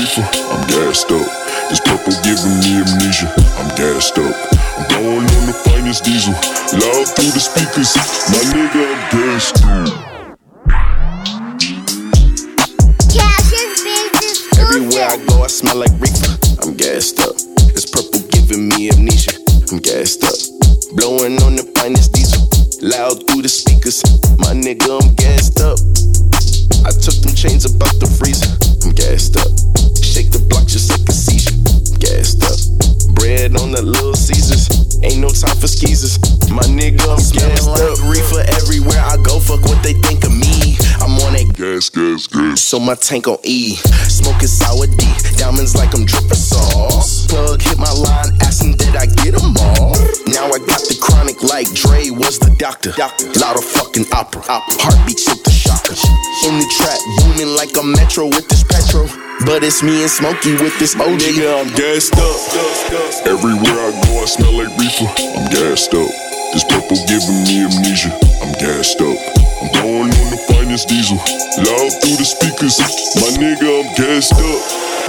reefer, I'm gassed up. This purple giving me amnesia, I'm gassed up. I'm blowing on the finest diesel, loud through the speakers. My nigga, I'm gassed up. Everywhere I go, I smell like reefer. I'm gassed up. This purple giving me amnesia. I'm gassed up. Blowing on the finest diesel, loud through the speakers. My nigga, I'm gassed up. I took them chains up out the freezer. I'm gassed up. Shake the block just like a seizure. I'm gassed up. Bread on the Little Caesars. Ain't no time for skeezers. My nigga, I'm gassed up. Reefer everywhere I go. Fuck what they think of me. I'm on that gas, gas, gas. So my tank on E. Smoking sour D. Diamonds like I'm dripping sauce. Plug hit my line, asking did I get them all. Now I got the chronic like Dre was the doctor. Loud of fucking opera. Heartbeat shit the shocker. In the trap, booming like a metro with this petrol. But it's me and Smokey with this OG. Nigga, I'm gassed up. Everywhere I go, I smell like reefer. I'm gassed up. This purple giving me amnesia. I'm gassed up. I'm blowing on the finest diesel, loud through the speakers. My nigga, I'm gassed up.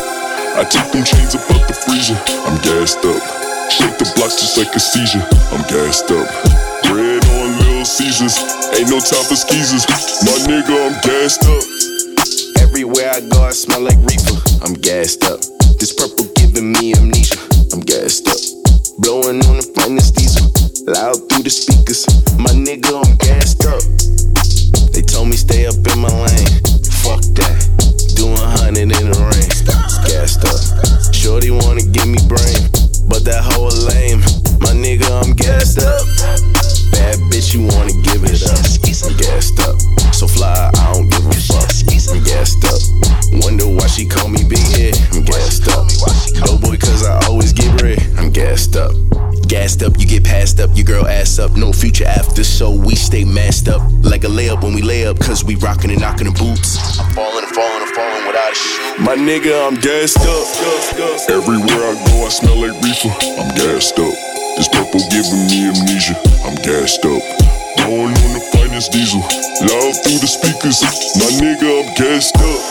I take them chains up out the freezer. I'm gassed up. Shake the block just like a seizure. I'm gassed up. Bread on Little Caesars. Ain't no time for skeezers. My nigga, I'm gassed up. Everywhere I go, I smell like reefer. I'm gassed up. This purple giving me amnesia. I'm gassed up. Blowing on the finest diesel, loud through the speakers. My nigga, I'm gassed up. They told me stay up in my lane. Fuck that. Doing 100 in the rain. Gassed up. Shorty wanna give me brain, but that hoe a lame. My nigga, I'm gassed up. Bad bitch, you wanna give it up. I'm gassed up. So fly, I don't give a fuck. I'm gassed up. Wonder why she call me big head. I'm gassed up. Dope boy, cause I always get red. I'm gassed up. Gassed up, you get passed up, your girl ass up. No future after, so we stay masked up. Like a layup when we lay up, cause we rockin' and knockin' the boots. I'm falling without a shoe. My nigga, I'm gassed up. Everywhere I go, I smell like reefer. I'm gassed up. This purple giving me amnesia. I'm gassed up. Blowing on the finest diesel, loud through the speakers. My nigga, I'm gassed up.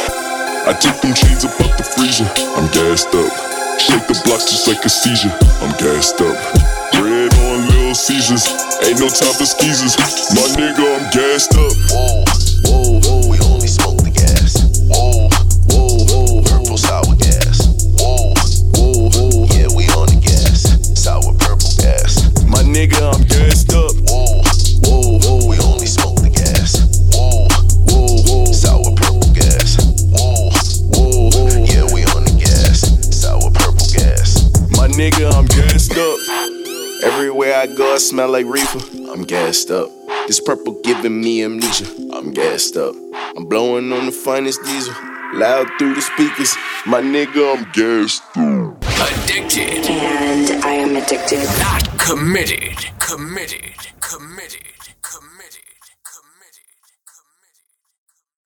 I take them chains up out the freezer. I'm gassed up. Shake the block just like a seizure. I'm gassed up. Bread on Little Caesars. Ain't no time for skeezers. My nigga, I'm gassed up. Whoa, whoa, whoa, we only smoke the gas. Whoa, whoa, whoa, purple sour gas. Whoa, whoa, whoa, yeah, we on the gas. Sour purple gas. My nigga, I'm gassed up. Whoa, whoa, whoa, we only smoke the gas. Whoa, whoa, whoa, sour purple gas. Whoa, whoa, whoa, yeah, we on the gas. Sour purple gas. My nigga, I'm gassed up. Everywhere I go, I smell like reefer. I'm gassed up. This purple giving me amnesia. I'm gassed up. I'm blowing on the finest diesel, loud through the speakers. My nigga, I'm gassed up. Addicted. And I am addicted. Not committed. Committed.